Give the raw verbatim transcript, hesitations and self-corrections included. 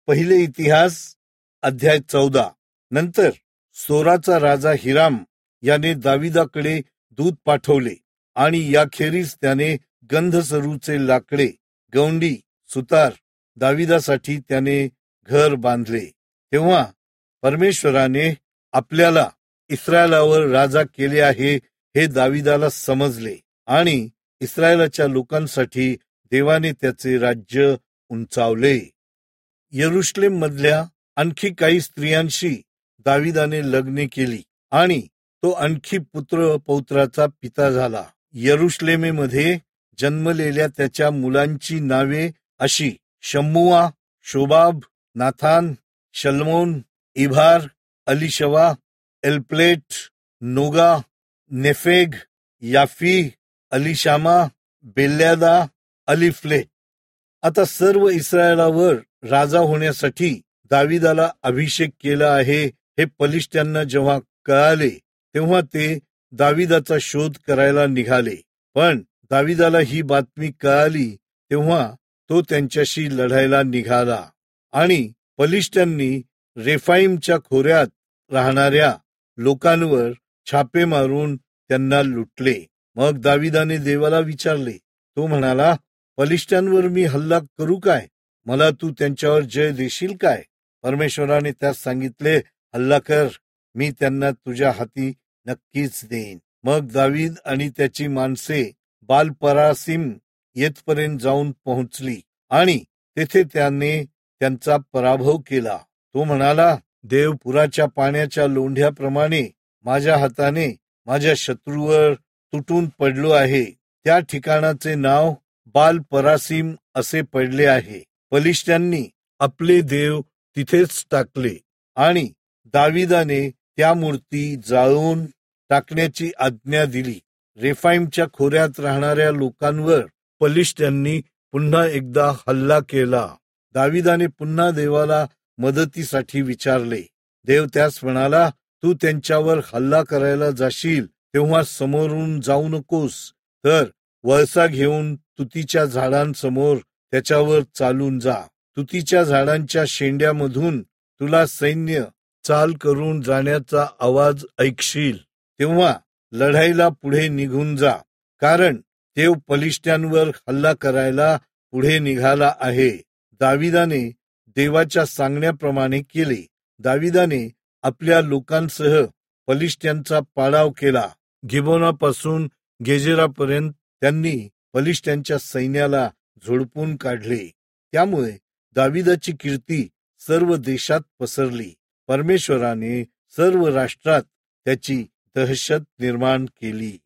पहिले इतिहास अध्याय चौदा. नंतर सोराचा राजा हिराम याने दाविदाकडे दूत पाठवले आणि याखेरीज त्याने गंधसरूचे लाकडे, गवंडी, सुतार दाविदासाठी त्याने घर बांधले. तेव्हा परमेश्वराने आपल्याला इस्रायलावर राजा केले आहे हे दाविदाला समजले आणि इस्रायलाच्या लोकांसाठी देवाने त्याचे राज्य उंचावले. यरुशलेम मधल्या आणखी काही स्त्रियांशी दाविदाने लग्ने केली आणि तो आणखी पुत्र पौत्राचा पिता झाला. यरुशलेमेमध्ये जन्मलेल्या त्याच्या मुलांची नावे अशी: शम्मुआ, शोबाब, नाथान, शल्मोन, इभार, अलिशवा, एलप्लेट, नोगा, नेफेग, याफी, अलिशामा, बेल्यादा, अलिफ्लेट. आता सर्व इस्रायलावर राजा होण्यासाठी दाविदाला अभिषेक केला आहे हे पलिष्त्यांना जेव्हा कळाले तेव्हा ते दाविदाचा शोध करायला निघाले. पण दाविदाला ही बातमी कळाली तेव्हा तो त्यांच्याशी लढायला निघाला आणि पलिष्त्यांनी रेफाईमच्या खोऱ्यात राहणाऱ्या लोकांवर छापे मारून त्यांना लुटले. मग दाविदाने देवाला विचारले. तो म्हणाला, पलिष्त्यांवर मी हल्ला करू काय? मला तू त्यांच्यावर जय देशील काय? परमेश्वराने त्यास सांगितले, हल्ला कर, मी त्यांना तुझ्या हाती नक्कीच देईन. मग दावीद आणि त्याची माणसे बाल परासीम येथपर्यंत जाऊन पोहोचली आणि तेथे त्याने त्यांचा पराभव केला. तो म्हणाला, देव पुराच्या पाण्याच्या लोंढ्याप्रमाणे माझ्या हाताने माझ्या शत्रूवर तुटून पडलो आहे. त्या ठिकाणाचे नाव बाल परासीम असे पडले आहे. पलिष्त्यांनी आपले देव तिथेच टाकले आणि दाविदाने त्या मूर्ती जाळून टाकण्याची आज्ञा दिली. रेफाईमच्या खोऱ्यात राहणाऱ्या लोकांवर पलिष्त्यांनी पुन्हा एकदा हल्ला केला. दाविदाने पुन्हा देवाला मदतीसाठी विचारले. देव त्यास म्हणाला, तू त्यांच्यावर हल्ला करायला जाशील तेव्हा समोरून जाऊ नकोस, तर वळसा घेऊन तुतीच्या झाडांसमोर त्याच्यावर चालून जा. तुतीच्या झाडांच्या शेंड्यामधून तुला सैन्य चाल करून जाण्याचा आवाज ऐकशील. तेव्हा लढाईला पुढे निघून जा, कारण देव पलिष्त्यांवर हल्ला करायला पुढे निघाला आहे. दाविदाने देवाच्या सांगण्याप्रमाणे केले. दाविदाने आपल्या लोकांसह पलिष्त्यांचा पाडाव केला. गिबोनापासून गेजेरापर्यंत त्यांनी पलिष्त्यांच्या सैन्याला झोडपून काढले. त्यामुळे दाविदाची कीर्ती सर्व देशात पसरली. परमेश्वराने सर्व राष्ट्रात त्याची दहशत निर्माण केली.